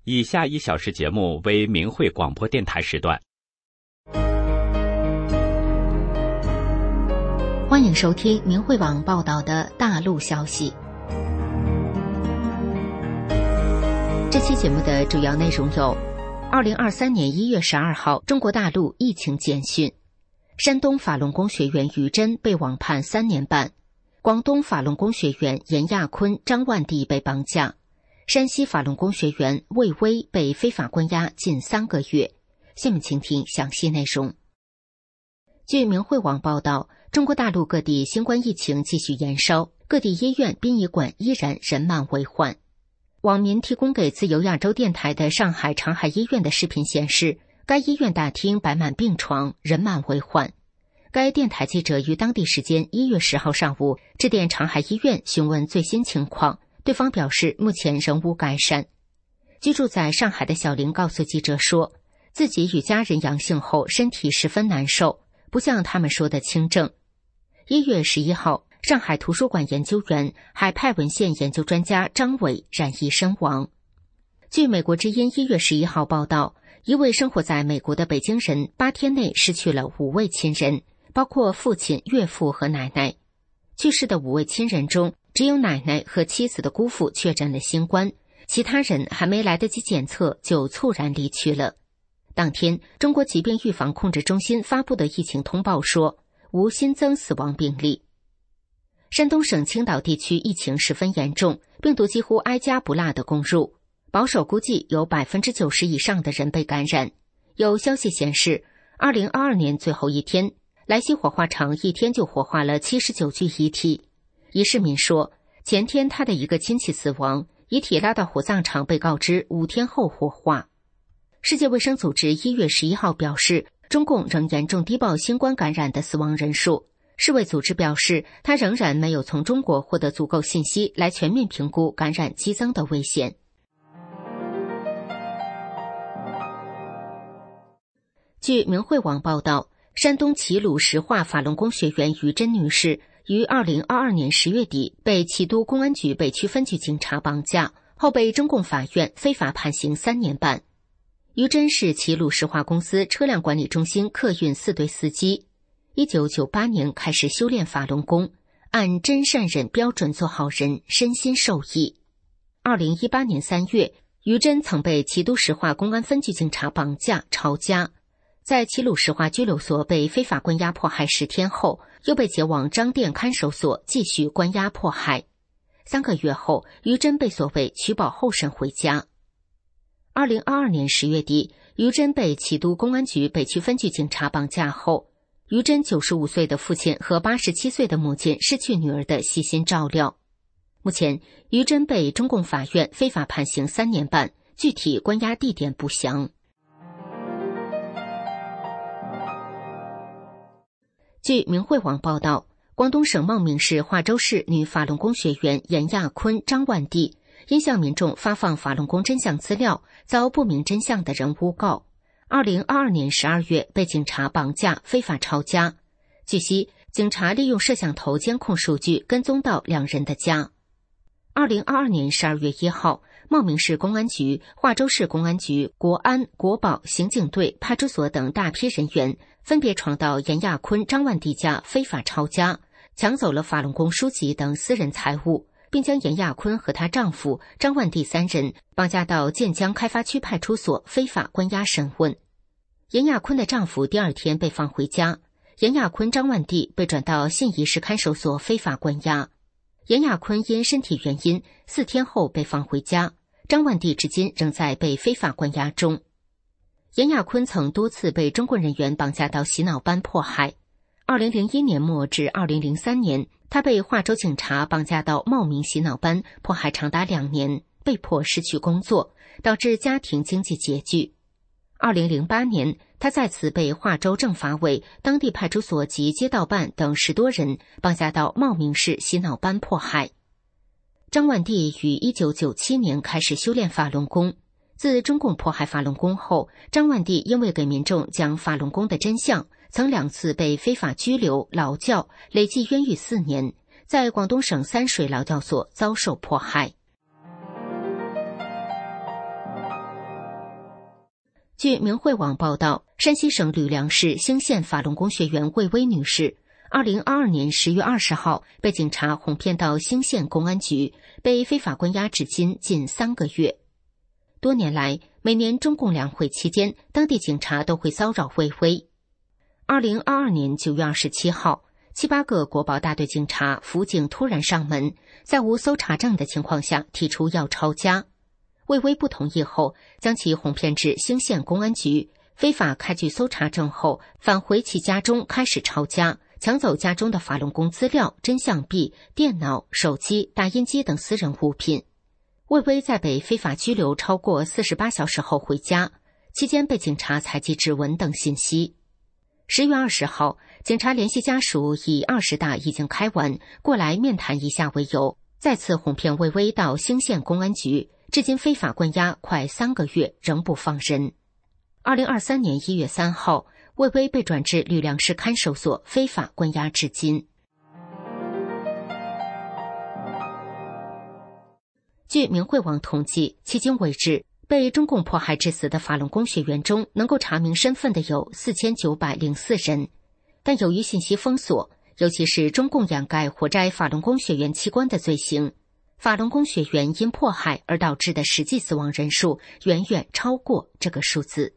以下1小时节目为明慧广播电台时段。 欢迎收听明慧网报道的大陆消息。这期节目的主要内容有：2023年1月12号，中国大陆疫情简讯；山东法轮功学员于真被网判3年半；广东法轮功学员严亚坤、张万地被绑架；山西法轮功学员魏巍被非法关押近3个月。下面请听详细内容。据明慧网报道，中国大陆各地新冠疫情继续延烧，各地医院、殡仪馆依然人满为患。网民提供给自由亚洲电台的上海长海医院的视频显示，该医院大厅摆满病床，人满为患。该电台记者于当地时间1月10号上午致电长海医院询问最新情况，对方表示目前仍无改善。居住在上海的小林告诉记者说，自己与家人阳性后身体十分难受，不像他们说的轻症。1月11号，上海图书馆研究员、海派文献研究专家张伟染疫身亡。据美国之音1月11号报道，一位生活在美国的北京人8天内失去了5位亲人，包括父亲、岳父和奶奶。去世的5位亲人中，只有奶奶和妻子的姑父确诊了新冠，其他人还没来得及检测就猝然离去了。当天，中国疾病预防控制中心发布的疫情通报说，无新增死亡病例。山东省青岛地区疫情十分严重，病毒几乎挨家不落地攻入，保守估计有 90% 以上的人被感染。有消息显示，2022年最后一天，莱西火化场一天就火化了79具遗体。一市民说，前天他的一个亲戚死亡，遗体拉到火葬场被告知5天后火化。世界卫生组织1月11号表示，中共仍严重低报新冠感染的死亡人数。世卫组织表示，它仍然没有从中国获得足够信息来全面评估感染激增的危险。据明慧网报道，山东齐鲁石化法轮功学员于真女士于2022年10月底被齐都公安局北区分局警察绑架，后被中共法院非法判刑3年半。于真是齐鲁石化公司车辆管理中心客运4队司机。1998年开始修炼法轮功，按真善忍标准做好人，身心受益。2018年3月，于真曾被齐都石化公安分局警察绑架抄家，在齐鲁石化拘留所被非法关押迫害10天后，又被解往张店看守所继续关押迫害。3个月后，于真被所谓取保候审回家。2022年10月底，于真被齐都公安局北区分局警察绑架后，于真95岁的父亲和87岁的母亲失去女儿的悉心照料。目前，于真被中共法院非法判刑3年半，具体关押地点不详。据明慧网报道，广东省茂名市化州市女法轮功学员严亚坤、张万地因向民众发放法轮功真相资料，遭不明真相的人诬告。2022年12月被警察绑架非法抄家。据悉，警察利用摄像头监控数据跟踪到2人的家。2022年12月1号，茂名市公安局、化州市公安局、国安、国保、刑警队、派出所等大批人员分别闯到严亚坤、张万地家非法抄家，抢走了法轮功书籍等私人财物，并将严亚坤和她丈夫张万地3人绑架到建江开发区派出所非法关押审问。严亚坤的丈夫第2天被放回家，严亚坤、张万地被转到信义市看守所非法关押。严亚坤因身体原因4天后被放回家，张万地至今仍在被非法关押中。严亚坤曾多次被中共人员绑架到洗脑班迫害。2001年末至2003年，他被化州警察绑架到茂名洗脑班迫害长达2年，被迫失去工作，导致家庭经济拮据。2008年，他再次被化州政法委、当地派出所及街道办等10多人绑架到茂名市洗脑班迫害。张万地于1997年开始修炼法轮功。自中共迫害法轮功后，张万地因为给民众讲法轮功的真相，曾2次被非法拘留、劳教，累计冤狱4年，在广东省三水劳教所遭受迫害。 据明慧网报道，山西省吕梁市兴县法轮功学员魏薇女士2022年10月20号被警察哄骗到兴县公安局，被非法关押至今近3个月。多年来，每年中共两会期间，当地警察都会骚扰魏薇。2022年9月27号，7、8个国保大队警察辅警突然上门，在无搜查证的情况下提出要抄家。魏薇不同意后，将其哄骗至兴县公安局，非法开具搜查证后，返回其家中开始抄家，抢走家中的法轮功资料、真相币、电脑、手机、打印机等私人物品。魏薇在被非法拘留超过48小时后回家，期间被警察采集指纹等信息。10月20号，警察联系家属以20大已经开完，过来面谈一下为由，再次哄骗魏薇到兴县公安局，至今非法关押快3个月，仍不放人。2023年1月3号，魏薇被转至吕梁市看守所，非法关押至今。据明慧网统计，迄今为止，被中共迫害致死的法轮功学员中，能够查明身份的有4904人，但由于信息封锁，尤其是中共掩盖活摘法轮功学员器官的罪行，法轮功学员因迫害而导致的实际死亡人数远远超过这个数字。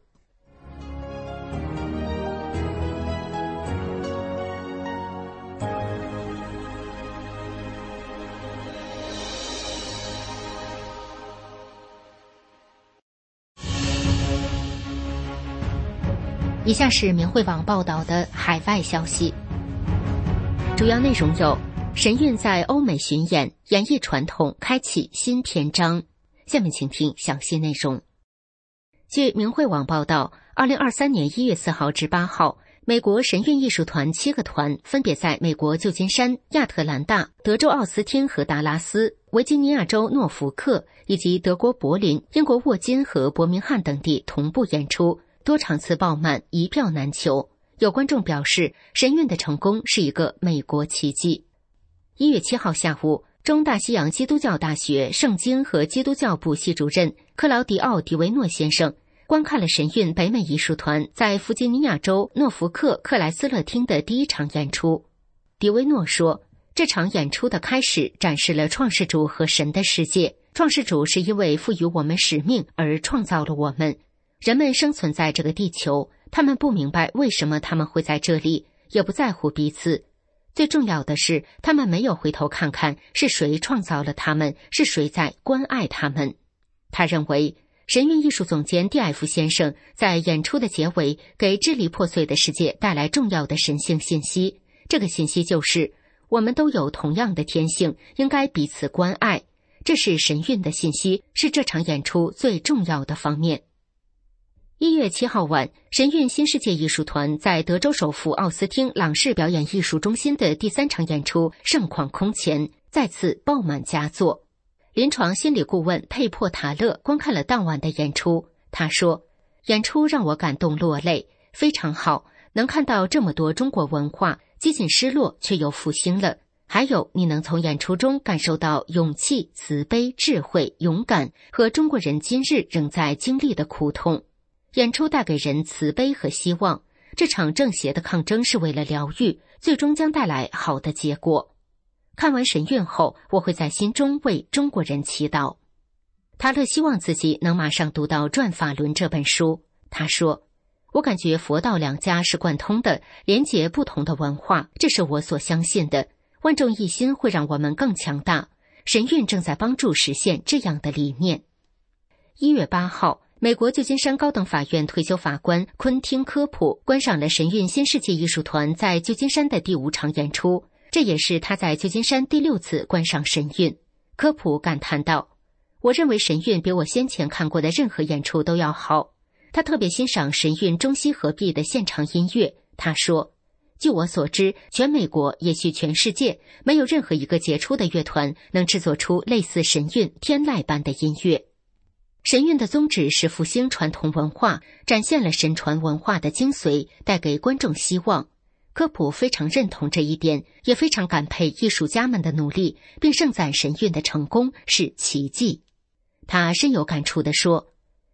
以下是明慧网报道的海外消息，主要内容有：神韵在欧美巡演，演绎传统，开启新篇章。下面请听详细内容。据明慧网报道，2023年1月4号至8号，美国神韵艺术团7个团分别在美国旧金山、亚特兰大、德州奥斯汀和达拉斯、维吉尼亚州诺福克以及德国柏林、英国沃金和伯明翰等地同步演出，多场次爆满，一票难求。有观众表示，神韵的成功是一个美国奇迹。1月7号下午，中大西洋基督教大学圣经和基督教部系主任克劳迪奥·迪维诺先生观看了神韵北美艺术团在弗吉尼亚州诺福克克莱斯勒厅的第一场演出。迪维诺说，这场演出的开始展示了创世主和神的世界。创世主是因为赋予我们使命而创造了我们。人们生存在这个地球，他们不明白为什么他们会在这里，也不在乎彼此。最重要的是，他们没有回头看看是谁创造了他们，是谁在关爱他们。他认为，神韵艺术总监蒂艾夫先生在演出的结尾给支离破碎的世界带来重要的神性信息。这个信息就是，我们都有同样的天性，应该彼此关爱。这是神韵的信息，是这场演出最重要的方面。1月7号晚，神韵新世界艺术团在德州首府奥斯汀朗士表演艺术中心的第3场演出盛况空前，再次爆满佳作。临床心理顾问佩珀塔勒观看了当晚的演出，他说，演出让我感动落泪，非常好，能看到这么多中国文化，几近失落却又复兴了。还有，你能从演出中感受到勇气、慈悲、智慧、勇敢和中国人今日仍在经历的苦痛。演出带给人慈悲和希望，这场正邪的抗争是为了疗愈，最终将带来好的结果。看完神韵后，我会在心中为中国人祈祷。塔勒希望自己能马上读到《转法轮》这本书。他说，我感觉佛道两家是贯通的，连结不同的文化，这是我所相信的。万众一心会让我们更强大。神韵正在帮助实现这样的理念。1月8号，美国旧金山高等法院退休法官昆汀·科普观赏了神韵新世界艺术团在旧金山的第5场演出，这也是他在旧金山第6次观赏神韵。科普感叹道，我认为神韵比我先前看过的任何演出都要好。他特别欣赏神韵中西合璧的现场音乐。他说，据我所知，全美国，也许全世界，没有任何一个杰出的乐团能制作出类似神韵天籁般的音乐。神韵的宗旨是复兴传统文化，展现了神传文化的精髓，带给观众希望。科普非常认同这一点，也非常感佩艺术家们的努力，并盛赞神韵的成功是奇迹。他深有感触地说，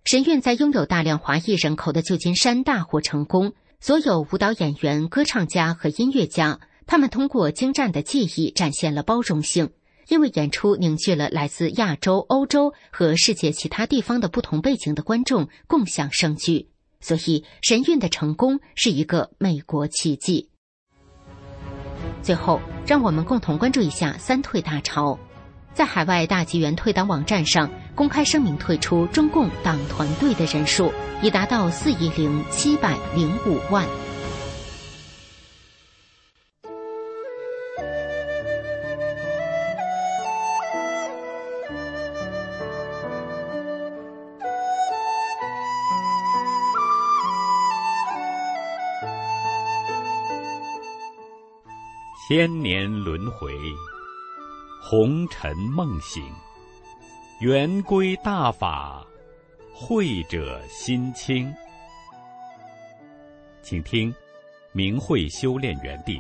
神韵在拥有大量华裔人口的旧金山大获成功，所有舞蹈演员、歌唱家和音乐家，他们通过精湛的技艺展现了包容性，因为演出凝聚了来自亚洲、欧洲和世界其他地方的不同背景的观众共享盛举。所以神韵的成功是一个美国奇迹。最后，让我们共同关注一下三退大潮。在海外大纪元退党网站上公开声明退出中共党团队的人数已达到4.705亿。 千年轮回，红尘梦醒，圆规大法，慧者心清。请听明慧修炼园地。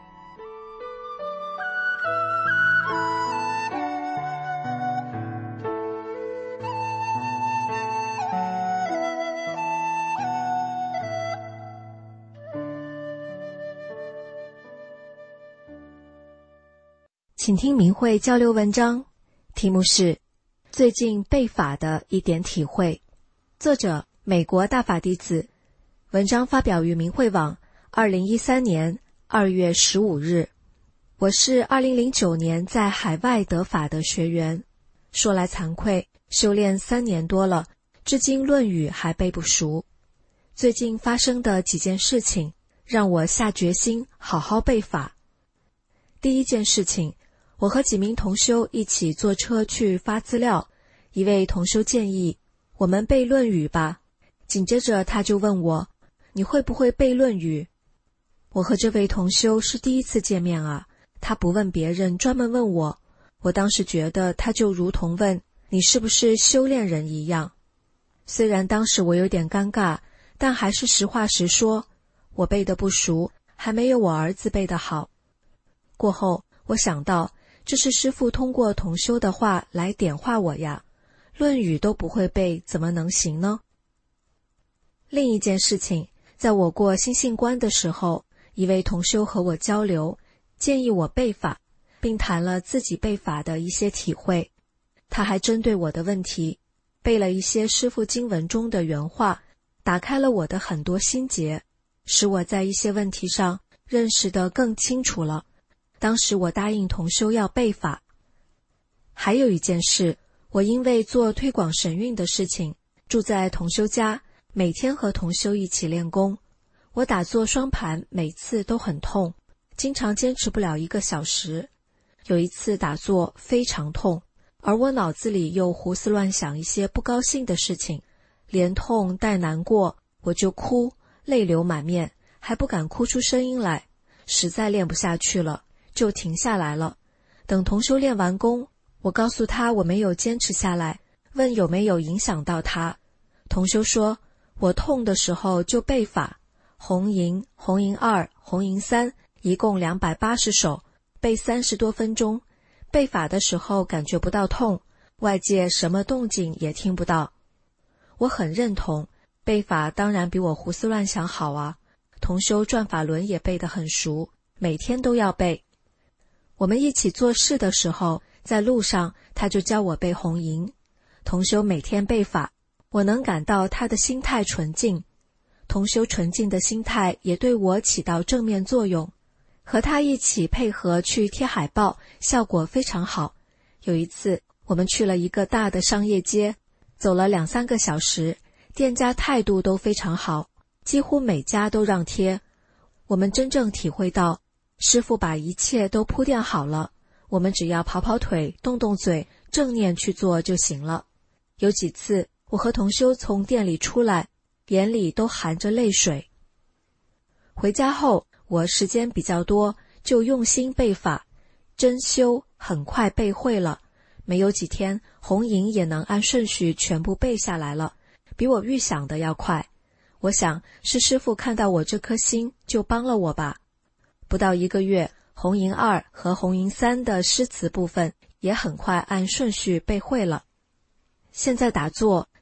请听明慧交流文章，题目是最近背法的一点体会，作者美国大法弟子，文章发表于明慧网2013年2月15日。我是2009年在海外得法的学员，说来惭愧，修炼3年多了，至今《论语》还背不熟。最近发生的几件事情让我下决心好好背法。第一件事情，我和几名同修一起坐车去发资料，一位同修建议我们背《论语》吧，紧接着他就问我，你会不会背《论语》？我和这位同修是第一次见面啊，他不问别人，专门问我，我当时觉得他就如同问你是不是修炼人一样。虽然当时我有点尴尬，但还是实话实说，我背得不熟，还没有我儿子背得好。过后我想到，这是师父通过同修的话来点化我呀，《论语》都不会背，怎么能行呢？另一件事情，在我过心性关的时候，一位同修和我交流，建议我背法，并谈了自己背法的一些体会。他还针对我的问题，背了一些师父经文中的原话，打开了我的很多心结，使我在一些问题上认识得更清楚了。当时我答应同修要背法。还有一件事，我因为做推广神韵的事情，住在同修家，每天和同修一起练功。我打坐双盘每次都很痛，经常坚持不了1个小时。有一次打坐非常痛，而我脑子里又胡思乱想一些不高兴的事情，连痛带难过，我就哭，泪流满面，还不敢哭出声音来，实在练不下去了，就停下来了。等同修练完功，我告诉他我没有坚持下来，问有没有影响到他。同修说，我痛的时候就背法，红银、红银2、红银3，一共280首，背30多分钟。背法的时候感觉不到痛，外界什么动静也听不到。我很认同，背法当然比我胡思乱想好啊。同修转法轮也背得很熟，每天都要背。我们一起做事的时候，在路上他就教我背红银。同修每天背法，我能感到他的心态纯净，同修纯净的心态也对我起到正面作用。和他一起配合去贴海报，效果非常好。有一次我们去了一个大的商业街，走了2-3个小时，店家态度都非常好，几乎每家都让贴。我们真正体会到师父把一切都铺垫好了，我们只要跑跑腿，动动嘴，正念去做就行了。有几次我和同修从店里出来，眼里都含着泪水。回家后我时间比较多，就用心背法，真修很快背会了，没有几天红银也能按顺序全部背下来了，比我预想的要快。我想是师父看到我这颗心就帮了我吧。不到1个月，红银2和红银3的诗词部分也很快按顺序背会了。现在打坐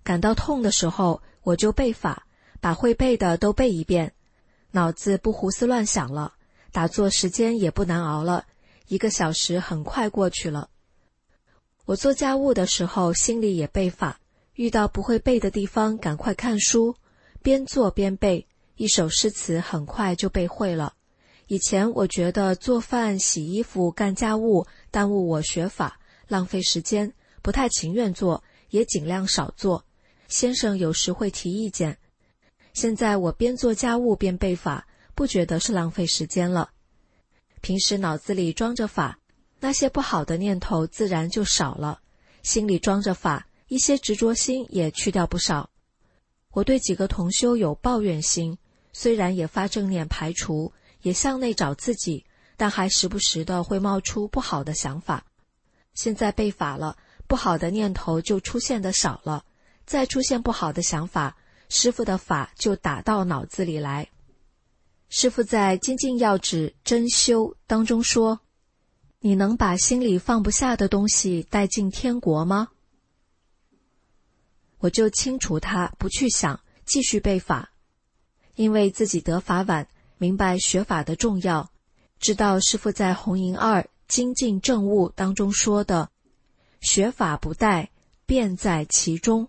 感到痛的时候，我就背法，把会背的都背一遍，脑子不胡思乱想了，打坐时间也不难熬了，1个小时很快过去了。我做家务的时候心里也背法，遇到不会背的地方赶快看书，边做边背，一首诗词很快就背会了。以前我觉得做饭、洗衣服、干家务耽误我学法，浪费时间，不太情愿做，也尽量少做。先生有时会提意见。现在我边做家务边背法，不觉得是浪费时间了。平时脑子里装着法，那些不好的念头自然就少了，心里装着法，一些执着心也去掉不少。我对几个同修有抱怨心，虽然也发正念排除，也向内找自己，但还时不时的会冒出不好的想法。现在背法了，不好的念头就出现的少了，再出现不好的想法，师父的法就打到脑子里来。师父在《精进要旨真修》当中说，你能把心里放不下的东西带进天国吗？我就清除它，不去想，继续背法。因为自己得法晚，明白学法的重要，知道师父在红银2精进正悟当中说的，学法不殆，便在其中。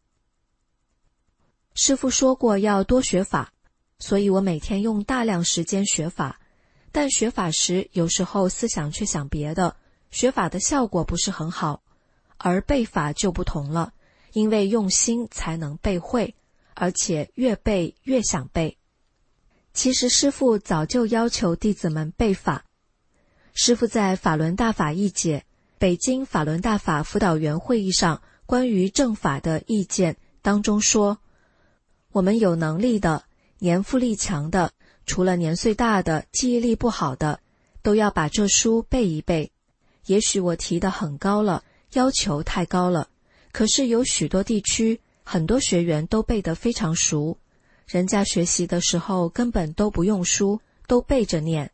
师父说过要多学法，所以我每天用大量时间学法，但学法时有时候思想却想别的，学法的效果不是很好。而背法就不同了，因为用心才能背会，而且越背越想背。其实师父早就要求弟子们背法。师父在法轮大法义解北京法轮大法辅导员会议上关于正法的意见当中说，我们有能力的、年富力强的，除了年岁大的、记忆力不好的，都要把这书背一背。也许我提得很高了，要求太高了，可是有许多地区，很多学员都背得非常熟，人家学习的时候根本都不用书，都背着念。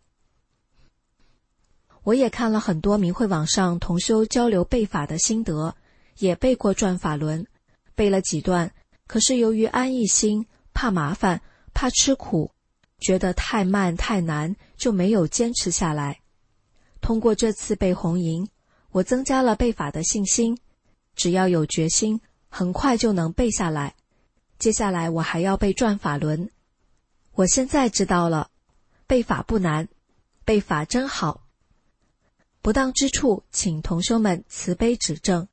我也看了很多明慧网上同修交流背法的心得，也背过转法轮，背了几段，可是由于安逸心，怕麻烦，怕吃苦，觉得太慢太难，就没有坚持下来。通过这次背红银，我增加了背法的信心，只要有决心，很快就能背下来。接下来我还要背转法轮。我现在知道了，背法不难，背法真好。不当之处，请同修们慈悲指正。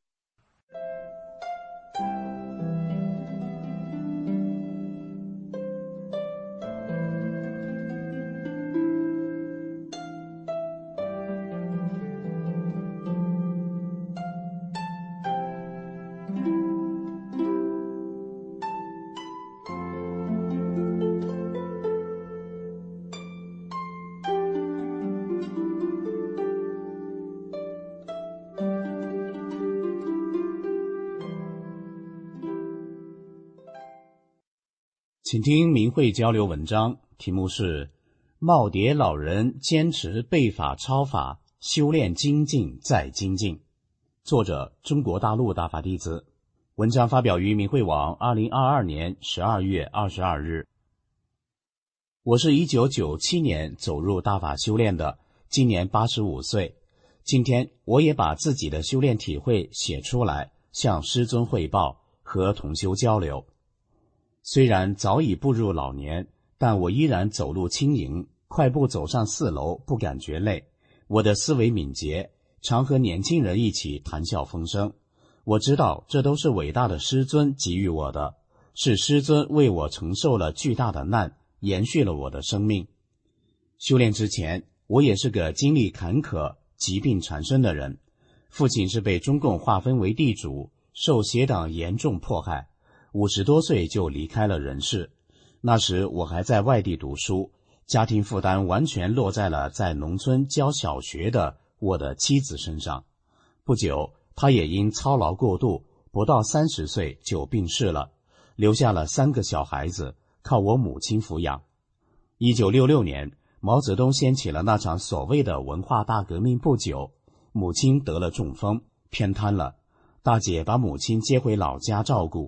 请听明慧交流文章，题目是耄耋老人坚持背法抄法，修炼精进再精进。作者中国大陆大法弟子。文章发表于明慧网2022年12月22日。我是1997年走入大法修炼的，今年85岁。今天我也把自己的修炼体会写出来，向师尊汇报，和同修交流。虽然早已步入老年，但我依然走路轻盈，快步走上4楼不感觉累。我的思维敏捷，常和年轻人一起谈笑风生。我知道这都是伟大的师尊给予我的，是师尊为我承受了巨大的难，延续了我的生命。修炼之前，我也是个经历坎坷、疾病缠身的人。父亲是被中共划分为地主，受邪党严重迫害。50多岁就离开了人世。那时我还在外地读书，家庭负担完全落在了在农村教小学的我的妻子身上。不久，她也因操劳过度，不到30岁就病逝了，留下了3个小孩子，靠我母亲抚养。1966年，毛泽东掀起了那场所谓的文化大革命不久，母亲得了中风，偏瘫了。大姐把母亲接回老家照顾。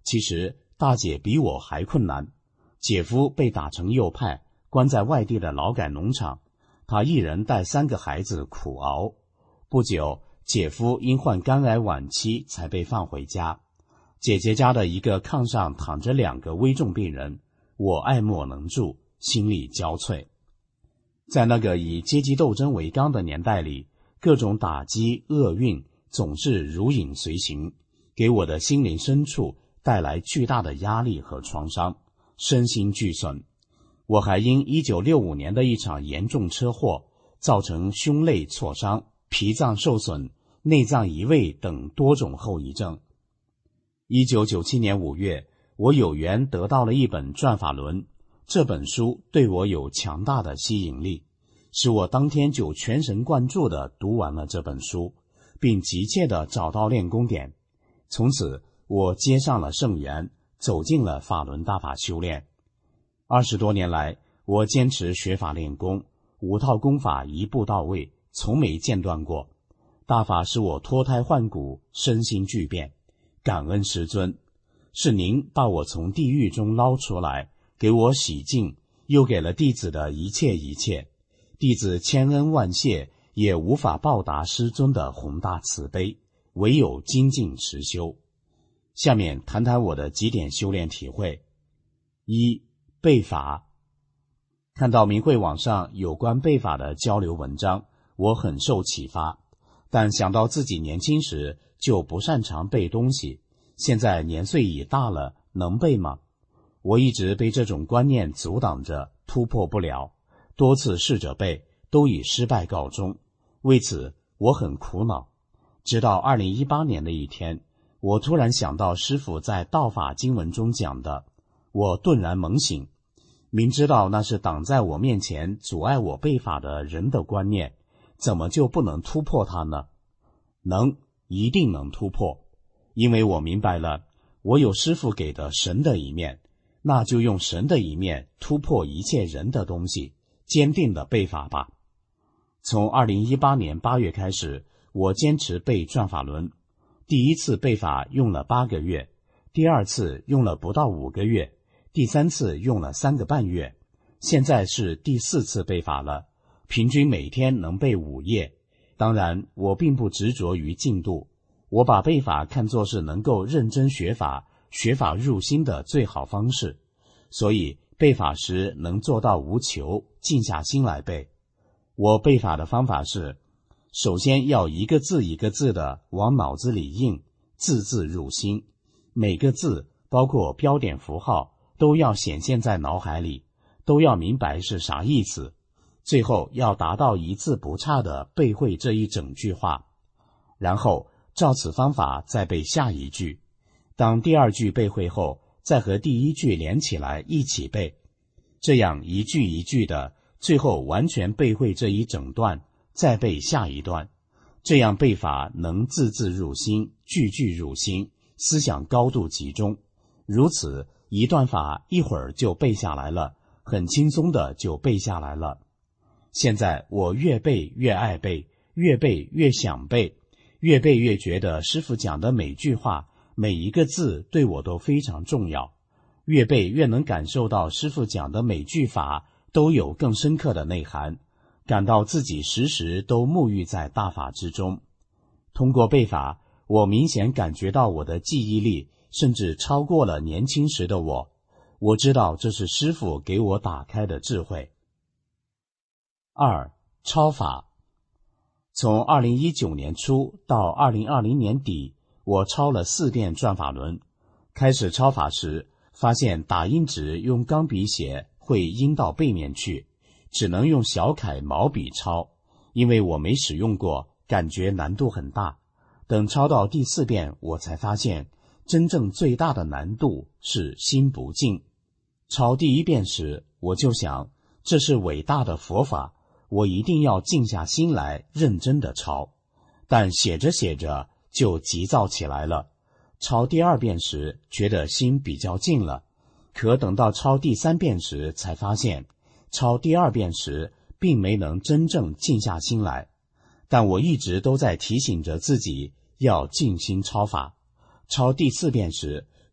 其实大姐比我还困难，姐夫被打成右派，关在外地的劳改农场，他一人带3个孩子苦熬。不久，姐夫因患肝癌晚期才被放回家。姐姐家的一个炕上躺着2个危重病人，我爱莫能助，心力交瘁。在那个以阶级斗争为纲的年代里，各种打击厄运总是如影随形，给我的心灵深处带来巨大的压力和创伤，身心俱损。我还因1965年的一场严重车祸，造成胸肋挫伤、脾脏受损、内脏移位等多种后遗症。1997年5月，我有缘得到了一本转法轮，这本书对我有强大的吸引力，使我当天就全神贯注地读完了这本书，并急切地找到练功点。从此，我接上了圣缘，走进了法轮大法修炼。20多年来，我坚持学法练功，5套功法一步到位，从没间断过。大法使我脱胎换骨，身心巨变，感恩师尊，是您把我从地狱中捞出来，给我洗净，又给了弟子的一切一切。弟子千恩万谢，也无法报答师尊的宏大慈悲，唯有精进持修。下面谈谈我的几点修炼体会。1、背法。看到明慧网上有关背法的交流文章，我很受启发，但想到自己年轻时就不擅长背东西，现在年岁已大了，能背吗？我一直被这种观念阻挡着，突破不了，多次试着背，都以失败告终。为此，我很苦恼。直到2018年的一天，我突然想到师父在道法经文中讲的，我顿然猛醒，明知道那是挡在我面前阻碍我背法的人的观念，怎么就不能突破它呢？能，一定能突破，因为我明白了，我有师父给的神的一面，那就用神的一面突破一切人的东西，坚定的背法吧。从2018年8月开始，我坚持背转法轮。第一次背法用了8个月，第二次用了不到5个月，第3次用了3个半月，现在是第4次背法了，平均每天能背5页。当然，我并不执着于进度，我把背法看作是能够认真学法、学法入心的最好方式，所以背法时能做到无求，静下心来背。我背法的方法是，首先要一个字一个字的往脑子里印，字字入心，每个字包括标点符号都要显现在脑海里，都要明白是啥意思，最后要达到一字不差的背会这一整句话，然后照此方法再背下一句，当第2句背会后，再和第1句连起来一起背，这样一句一句的，最后完全背会这一整段，再背下一段，这样背法能字字入心，句句入心，思想高度集中，如此一段法一会儿就背下来了，很轻松的就背下来了。现在我越背越爱背，越背越想背，越背越觉得师父讲的每句话每一个字对我都非常重要，越背越能感受到师父讲的每句法都有更深刻的内涵，感到自己时时都沐浴在大法之中。通过背法，我明显感觉到我的记忆力甚至超过了年轻时的我，我知道这是师父给我打开的智慧。2、抄法。从2019年初到2020年底，我抄了4遍转法轮。开始抄法时，发现打印纸用钢笔写会印到背面去，只能用小楷毛笔抄，因为我没使用过，感觉难度很大。等抄到第4遍，我才发现真正最大的难度是心不静。抄第1遍时，我就想，这是伟大的佛法，我一定要静下心来认真的抄。但写着写着就急躁起来了。抄第2遍时，觉得心比较静了，可等到抄第3遍时，才发现抄第2遍时并没能真正静下心来。但我一直都在提醒着自己要静心抄法。抄第4遍时，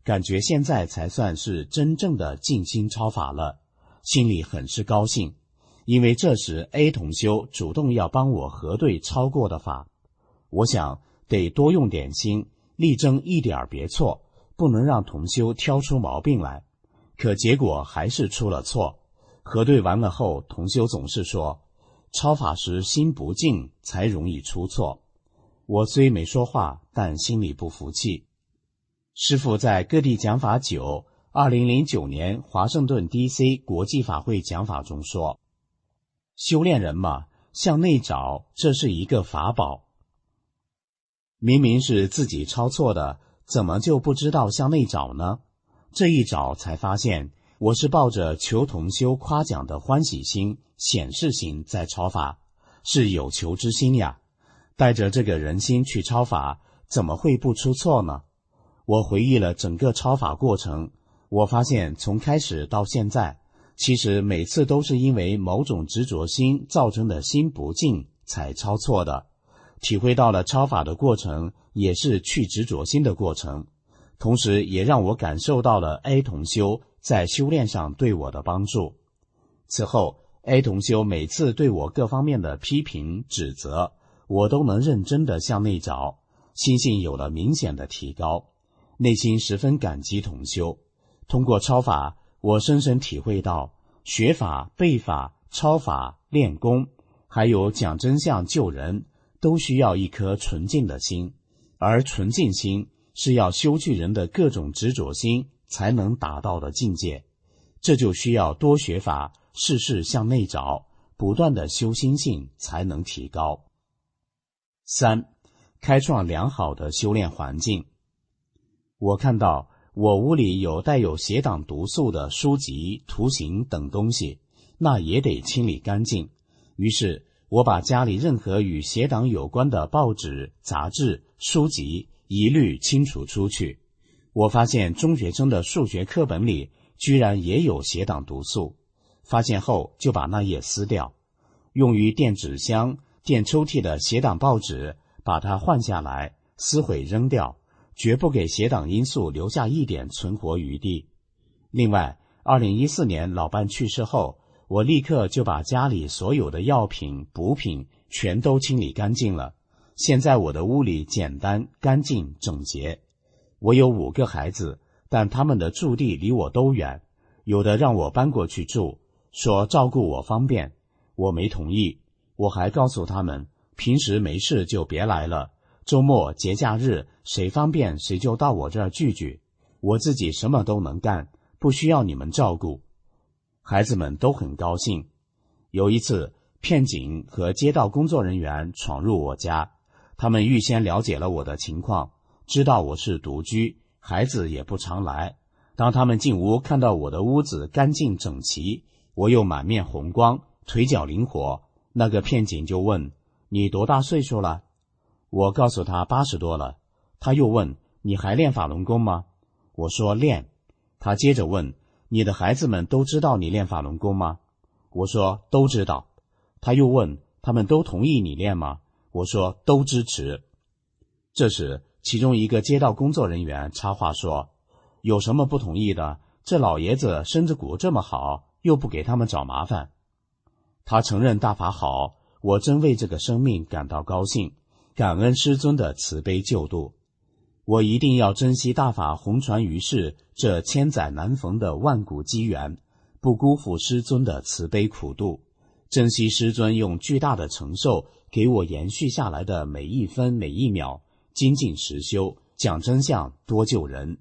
感觉现在才算是真正的静心抄法了，心里很是高兴，因为这时 A 同修主动要帮我核对抄过的法。我想得多用点心，力争一点别错，不能让同修挑出毛病来。可结果还是出了错。核对完了后，同修总是说，抄法时心不静才容易出错。我虽没说话，但心里不服气。师父在各地讲法9 2009年华盛顿 DC 国际法会讲法中说，修炼人嘛，向内找，这是一个法宝。明明是自己抄错的，怎么就不知道向内找呢？这一找才发现，我是抱着求同修夸奖的欢喜心、显示心在抄法，是有求之心呀。带着这个人心去抄法，怎么会不出错呢？我回忆了整个抄法过程，我发现从开始到现在，其实每次都是因为某种执着心造成的心不静才抄错的。体会到了抄法的过程也是去执着心的过程，同时也让我感受到了 A 同修在修炼上对我的帮助。此后 A 同修每次对我各方面的批评指责，我都能认真地向内找，心性有了明显的提高，内心十分感激同修。通过抄法，我深深体会到学法、背法、抄法、练功，还有讲真相救人，都需要一颗纯净的心，而纯净心是要修去人的各种执着心才能达到的境界。这就需要多学法，事事向内找，不断的修心性才能提高。3. 开创良好的修炼环境。我看到我屋里有带有邪党毒素的书籍、图形等东西，那也得清理干净。于是我把家里任何与邪党有关的报纸、杂志、书籍一律清除出去。我发现中学生的数学课本里居然也有邪党毒素，发现后就把那页撕掉。用于垫纸箱、垫抽屉的邪党报纸，把它换下来，撕毁扔掉，绝不给邪党因素留下一点存活余地。另外2014年老伴去世后，我立刻就把家里所有的药品、补品全都清理干净了。现在我的屋里简单、干净、整洁。我有5个孩子，但他们的住地离我都远，有的让我搬过去住，说照顾我方便，我没同意。我还告诉他们，平时没事就别来了，周末、节假日谁方便谁就到我这儿聚聚，我自己什么都能干，不需要你们照顾。孩子们都很高兴。有一次，骗警和街道工作人员闯入我家，他们预先了解了我的情况，知道我是独居，孩子也不常来。当他们进屋看到我的屋子干净整齐，我又满面红光，腿脚灵活，那个骗警就问，你多大岁数了？我告诉他80多了。他又问，你还练法轮功吗？我说练。他接着问，你的孩子们都知道你练法轮功吗？我说都知道。他又问，他们都同意你练吗？我说都支持。这时其中一个街道工作人员插话说，有什么不同意的？这老爷子身子骨这么好，又不给他们找麻烦。他承认大法好，我真为这个生命感到高兴，感恩师尊的慈悲救度。我一定要珍惜大法弘传于世这千载难逢的万古机缘，不辜负师尊的慈悲苦度，珍惜师尊用巨大的承受给我延续下来的每一分每一秒，精进实修，讲真相，多救人。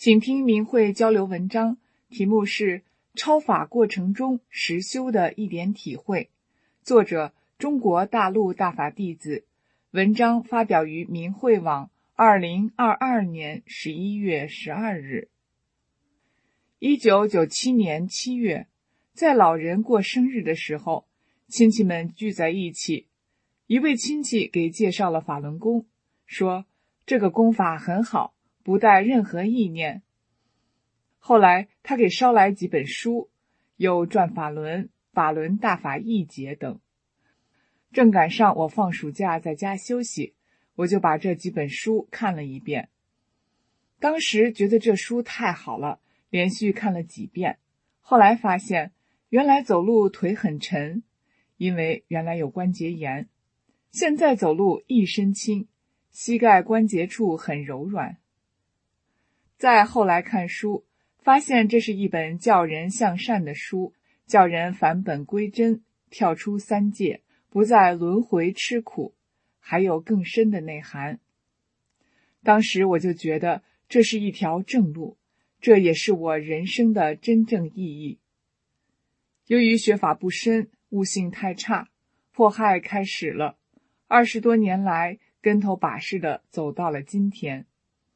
请听明慧交流文章，题目是抄法过程中实修的一点体会，作者中国大陆大法弟子，文章发表于明慧网2022年11月12日。1997年7月，在老人过生日的时候，亲戚们聚在一起，一位亲戚给介绍了法轮功，说这个功法很好，不带任何意念。后来他给捎来几本书，有《转法轮》《法轮大法译解》等。正赶上我放暑假在家休息，我就把这几本书看了一遍。当时觉得这书太好了，连续看了几遍。后来发现原来走路腿很沉，因为原来有关节炎。现在走路一身轻，膝盖关节处很柔软。再后来看书，发现这是一本教人向善的书，叫人返本归真，跳出三界，不再轮回吃苦，还有更深的内涵。当时我就觉得这是一条正路，这也是我人生的真正意义。由于学法不深，悟性太差，迫害开始了，20多年来跟头把式的走到了今天。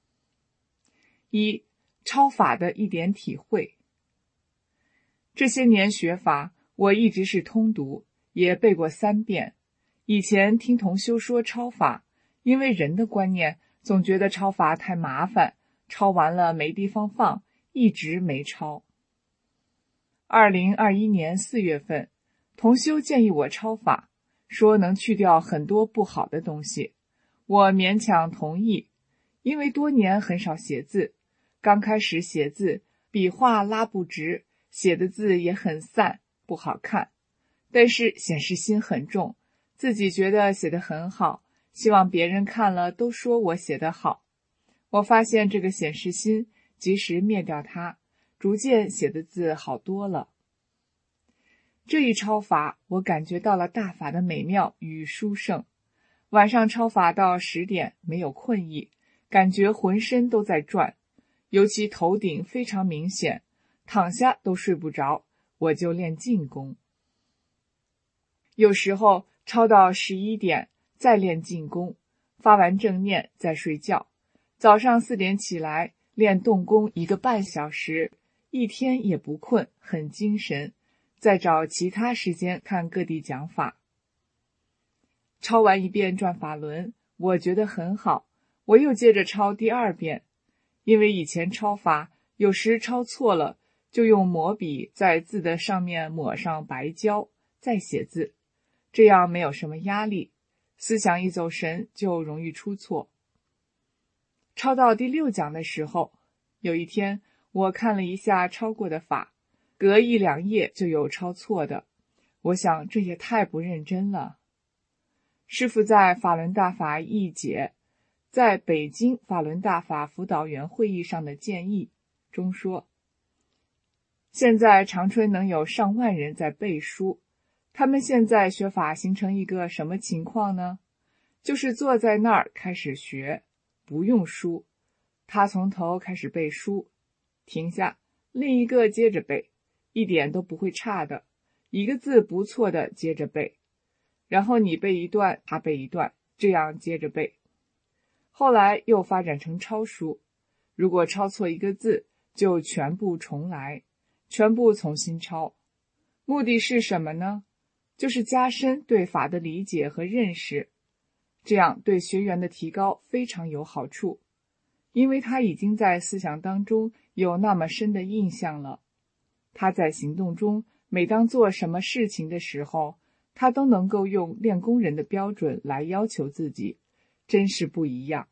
一、抄法的一点体会。这些年学法，我一直是通读，也背过3遍。以前听同修说抄法，因为人的观念总觉得抄法太麻烦，抄完了没地方放，一直没抄。2021年4月份，同修建议我抄法，说能去掉很多不好的东西，我勉强同意，因为多年很少写字，刚开始写字，笔画拉不直，写的字也很散，不好看。但是显示心很重，自己觉得写得很好，希望别人看了都说我写得好。我发现这个显示心，及时灭掉它，逐渐写的字好多了。这一抄法，我感觉到了大法的美妙与殊胜。晚上抄法到10点，没有困意，感觉浑身都在转，尤其头顶非常明显，躺下都睡不着，我就练静功。有时候抄到11点，再练静功，发完正念再睡觉。早上4点起来，练动功1个半小时，一天也不困，很精神。再找其他时间看各地讲法。抄完一遍转法轮，我觉得很好，我又接着抄第2遍。因为以前抄法有时抄错了，就用抹笔在字的上面抹上白胶，再写字，这样没有什么压力，思想一走神就容易出错。抄到第6讲的时候，有一天我看了一下抄过的法，隔1、2页就有抄错的，我想这也太不认真了。师父在法轮大法译解在北京法轮大法辅导员会议上的建议中说，现在长春能有上万人在背书，他们现在学法形成一个什么情况呢？就是坐在那儿开始学，不用书，他从头开始背书，停下，另一个接着背，一点都不会差的，一个字不错的接着背，然后你背一段，他背一段，这样接着背。后来又发展成抄书，如果抄错一个字，就全部重来，全部重新抄。目的是什么呢？就是加深对法的理解和认识，这样对学员的提高非常有好处，因为他已经在思想当中有那么深的印象了。他在行动中，每当做什么事情的时候，他都能够用练功人的标准来要求自己，真是不一样。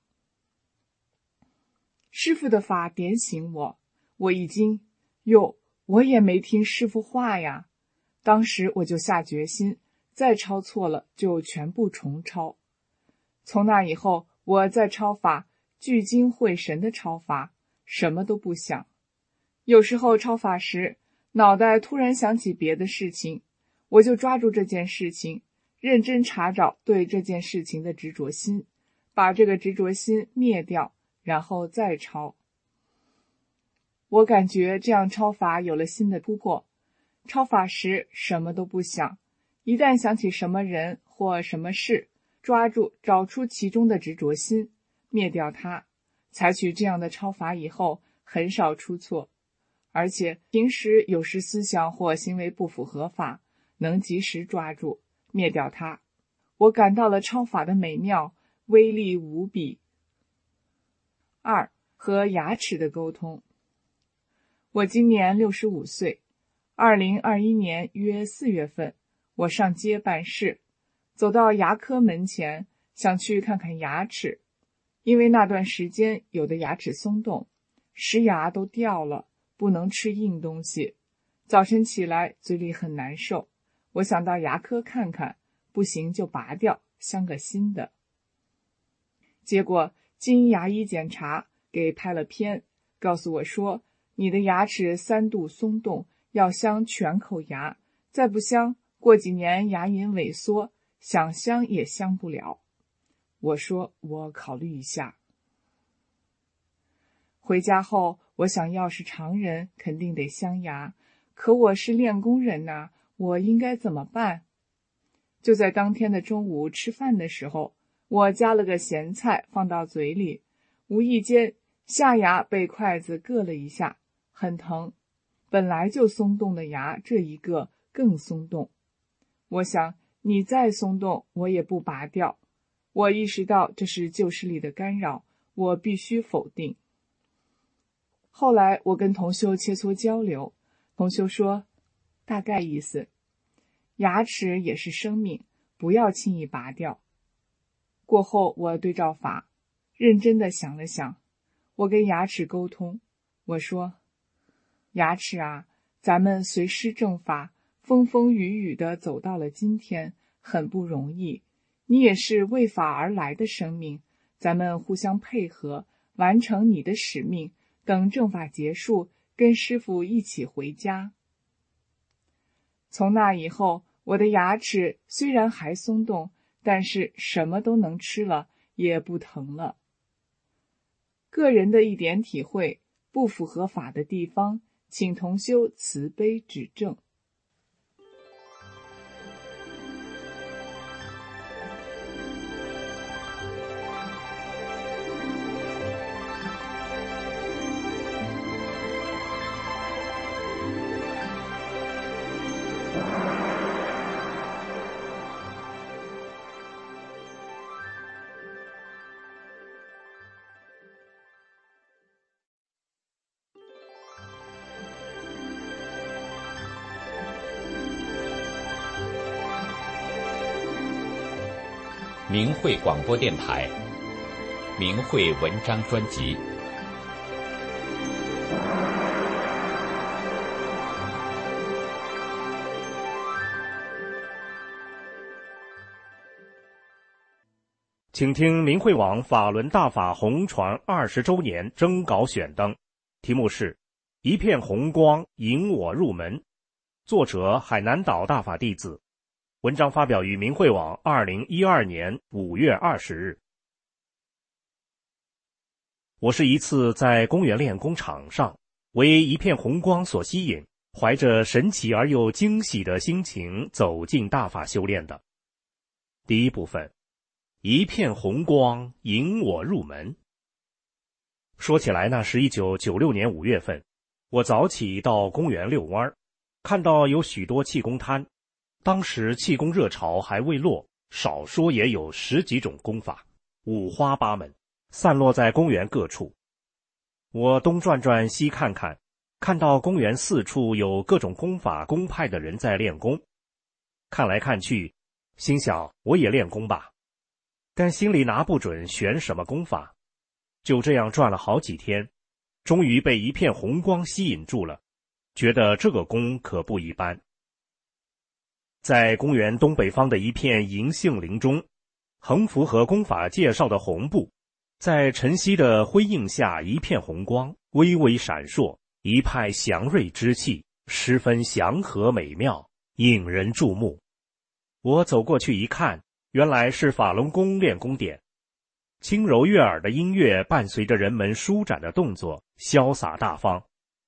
师父的法点醒我已经我也没听师父话呀。当时我就下决心，再抄错了就全部重抄。从那以后，我在抄法聚精会神的抄法，什么都不想。有时候抄法时，脑袋突然想起别的事情，我就抓住这件事情，认真查找对这件事情的执着心，把这个执着心灭掉，然后再抄。 我感觉这样抄法有了新的突破。抄法时什么都不想，一旦想起什么人或什么事，抓住找出其中的执着心，灭掉它。采取这样的抄法以后，很少出错，而且平时有时思想或行为不符合法，能及时抓住，灭掉它。我感到了抄法的美妙，威力无比。2. 和牙齿的沟通。我今年65岁，2021年约4月份，我上街办事，走到牙科门前，想去看看牙齿，因为那段时间有的牙齿松动，石牙都掉了，不能吃硬东西，早晨起来嘴里很难受，我想到牙科看看，不行就拔掉，镶个新的。结果经牙医检查，给拍了片，告诉我说，你的牙齿3度松动，要镶全口牙，再不镶，过几年牙龈萎缩，想镶也镶不了。我说我考虑一下。回家后，我想要是常人肯定得镶牙，可我是练功人呐，我应该怎么办？就在当天的中午吃饭的时候，我夹了个咸菜放到嘴里，无意间下牙被筷子硌了一下，很疼。本来就松动的牙，这一个更松动。我想你再松动，我也不拔掉。我意识到这是旧视力的干扰，我必须否定。后来我跟同修切磋交流，同修说，大概意思，牙齿也是生命，不要轻易拔掉。过后我对照法，认真地想了想，我跟牙齿沟通，我说，牙齿啊，咱们随师正法，风风雨雨地走到了今天，很不容易。你也是为法而来的生命，咱们互相配合，完成你的使命，等正法结束，跟师父一起回家。从那以后，我的牙齿虽然还松动，但是什么都能吃了，也不疼了。个人的一点体会，不符合法的地方，请同修慈悲指正。 明慧广播电台明慧文章专辑。 请听明慧网法轮大法红传20周年征稿选登，题目是一片红光引我入门，作者海南岛大法弟子，文章发表于明慧网2012年5月20日。我是一次在公园练功场上，为一片红光所吸引，怀着神奇而又惊喜的心情走进大法修炼的。第一部分，一片红光引我入门。说起来，那是1996年5月份，我早起到公园遛弯，看到有许多气功摊。当时气功热潮还未落，少说也有10几种功法，五花八门，散落在公园各处。我东转转西看看，看到公园四处有各种功法功派的人在练功。看来看去，心想我也练功吧，但心里拿不准选什么功法。就这样转了好几天，终于被一片红光吸引住了，觉得这个功可不一般。在公园东北方的一片银杏林中，横幅和功法介绍的红布，在晨曦的辉映下，一片红光微微闪烁，一派祥瑞之气，十分祥和美妙，引人注目。我走过去一看，原来是法轮功练功点，轻柔悦耳的音乐伴随着人们舒展的动作，潇洒大方，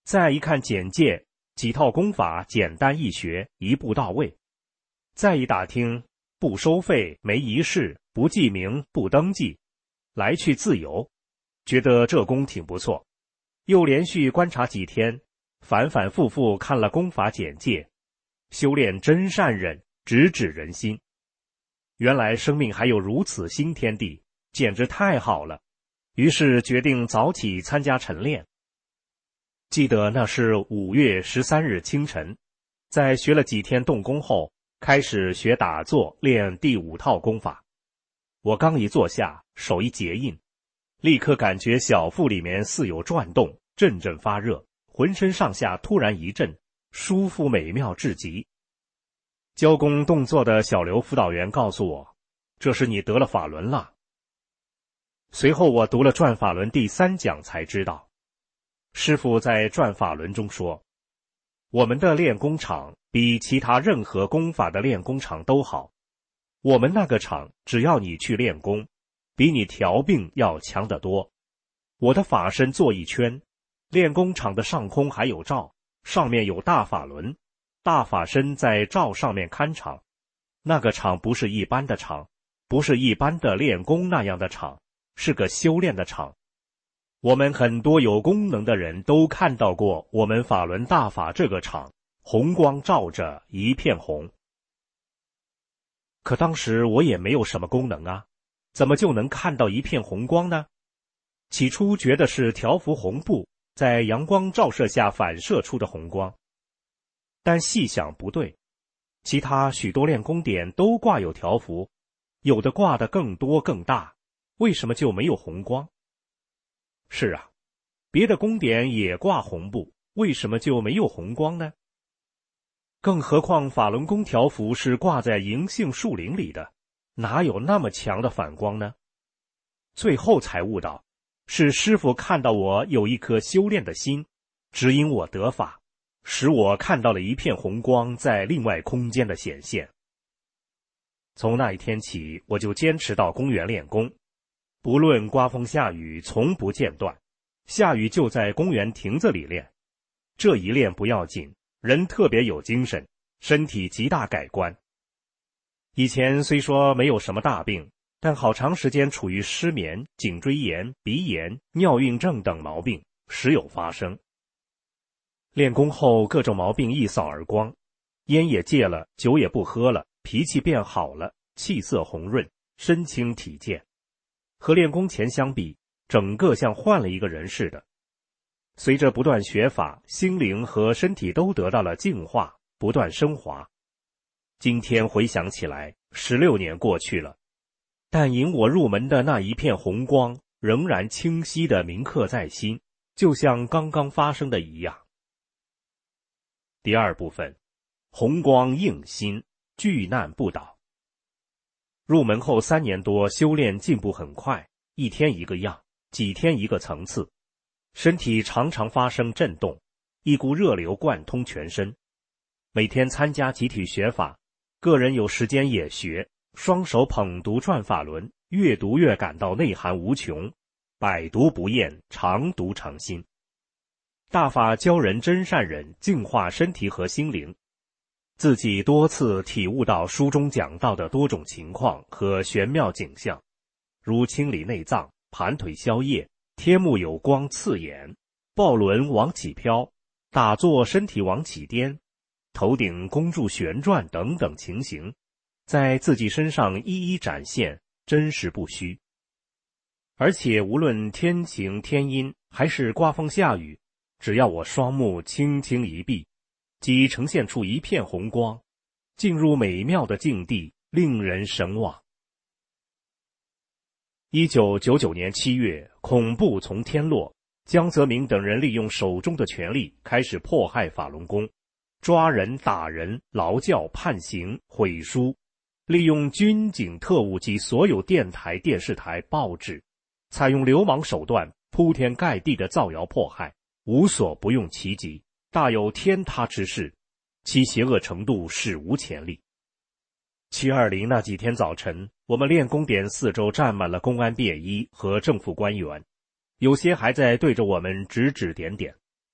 再一看简介，几套功法简单易学，一步到位。再一打听，不收费，没仪式，不记名，不登记，来去自由，觉得这功挺不错。又连续观察几天，反反复复看了功法简介，修炼真善忍，直指人心。原来生命还有如此新天地，简直太好了。于是决定早起参加晨练。记得那是5月13日清晨，在学了几天动功后，开始学打坐练第5套功法。我刚一坐下，手一结印，立刻感觉小腹里面似有转动，阵阵发热，浑身上下突然一震，舒服美妙至极。教功动作的小刘辅导员告诉我，这是你得了法轮了。随后我读了转法轮第3讲才知道，师父在转法轮中说，我们的练功场比其他任何功法的练功场都好。我们那个场只要你去练功，比你调病要强得多。我的法身做一圈，练功场的上空还有罩，上面有大法轮，大法身在罩上面看场。那个场不是一般的场，不是一般的练功那样的场，是个修炼的场。我们很多有功能的人都看到过我们法轮大法这个场，红光照着，一片红。可当时我也没有什么功能啊，怎么就能看到一片红光呢？起初觉得是条幅红布在阳光照射下反射出的红光，但细想不对，其他许多练功点都挂有条幅，有的挂得更多更大，为什么就没有红光？是啊，别的功点也挂红布，为什么就没有红光呢？更何况法轮功条幅是挂在银杏树林里的，哪有那么强的反光呢？最后才悟到，是师父看到我有一颗修炼的心，指引我得法，使我看到了一片红光在另外空间的显现。从那一天起，我就坚持到公园练功，不论刮风下雨，从不间断。下雨就在公园亭子里练，这一练不要紧，人特别有精神，身体极大改观。以前虽说没有什么大病，但好长时间处于失眠、颈椎炎、鼻炎、尿运症等毛病，时有发生。练功后各种毛病一扫而光，烟也戒了，酒也不喝了，脾气变好了，气色红润，身轻体健。和练功前相比，整个像换了一个人似的。随着不断学法，心灵和身体都得到了净化，不断升华。今天回想起来，16年过去了，但引我入门的那一片红光仍然清晰地铭刻在心，就像刚刚发生的一样。第2部分，红光映心，巨难不倒。入门后3年多，修炼进步很快，一天一个样，几天一个层次，身体常常发生震动，一股热流贯通全身。每天参加集体学法，个人有时间也学，双手捧读转法轮，越读越感到内涵无穷，百读不厌，常读常新。大法教人真善忍，净化身体和心灵。自己多次体悟到书中讲到的多种情况和玄妙景象，如清理内脏、盘腿消业、天目有光刺眼、抱轮往起飘、打坐身体往起颠、头顶弓柱旋转等等情形，在自己身上一一展现，真实不虚。而且无论天晴天阴还是刮风下雨，只要我双目轻轻一闭，即呈现出一片红光，进入美妙的境地，令人神往。1999年7月，恐怖从天落，江泽民等人利用手中的权力开始迫害法轮功，抓人、打人、劳教、判刑、毁书，利用军警特务及所有电台、电视台、报纸，采用流氓手段，铺天盖地的造谣迫害，无所不用其极，大有天塌之势，其邪恶程度史无前例。720那几天早晨，我们练功点四周站满了公安便衣和政府官员，有些还在对着我们指指点点。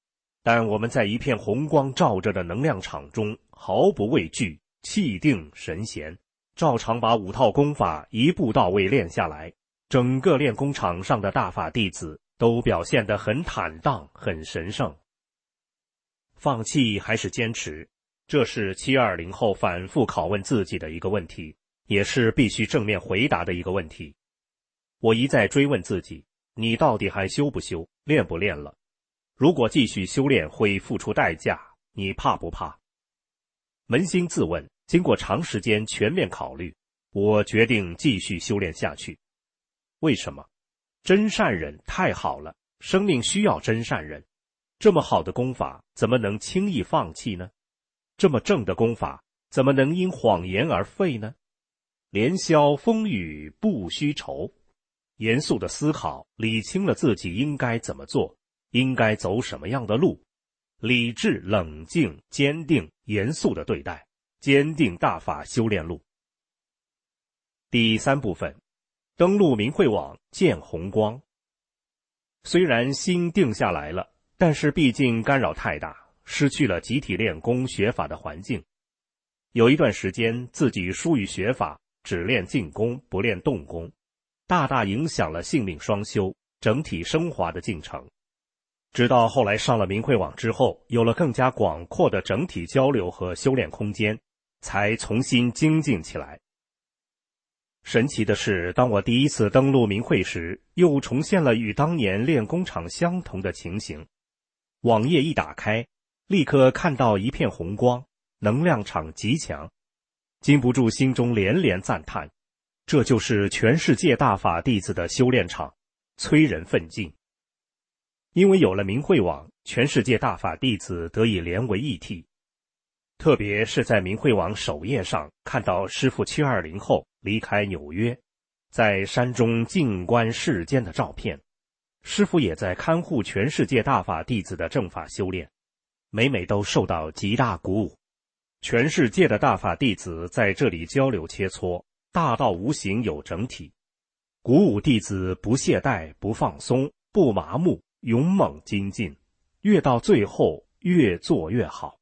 但我们在一片红光照着的能量场中毫不畏惧，气定神闲，照常把5套功法一步到位练下来。整个练功场上的大法弟子都表现得很坦荡，很神圣。放弃还是坚持，这是720后反复拷问自己的一个问题，也是必须正面回答的一个问题。我一再追问自己，你到底还修不修，练不练了？如果继续修炼会付出代价，你怕不怕？扪心自问，经过长时间全面考虑，我决定继续修炼下去。为什么？真善忍太好了，生命需要真善忍。这么好的功法，怎么能轻易放弃呢？这么正的功法，怎么能因谎言而废呢？连消风雨不须愁。严肃的思考，理清了自己应该怎么做，应该走什么样的路，理智、冷静、坚定、严肃的对待，坚定大法修炼路。第3部分，登录明慧网见红光。虽然心定下来了，但是毕竟干扰太大，失去了集体练功学法的环境。有一段时间自己疏于学法，只练静功不练动功，大大影响了性命双修整体升华的进程。直到后来上了明慧网之后，有了更加广阔的整体交流和修炼空间，才重新精进起来。神奇的是，当我第一次登录明慧时，又重现了与当年练功场相同的情形。网页一打开，立刻看到一片红光，能量场极强，禁不住心中连连赞叹，这就是全世界大法弟子的修炼场，催人奋进。因为有了明慧网，全世界大法弟子得以连为一体。特别是在明慧网首页上看到师父720后离开纽约，在山中静观世间的照片，师父也在看护全世界大法弟子的正法修炼，每每都受到极大鼓舞。全世界的大法弟子在这里交流切磋，大道无形有整体，鼓舞弟子不懈怠、不放松、不麻木，勇猛精进，越到最后越做越好。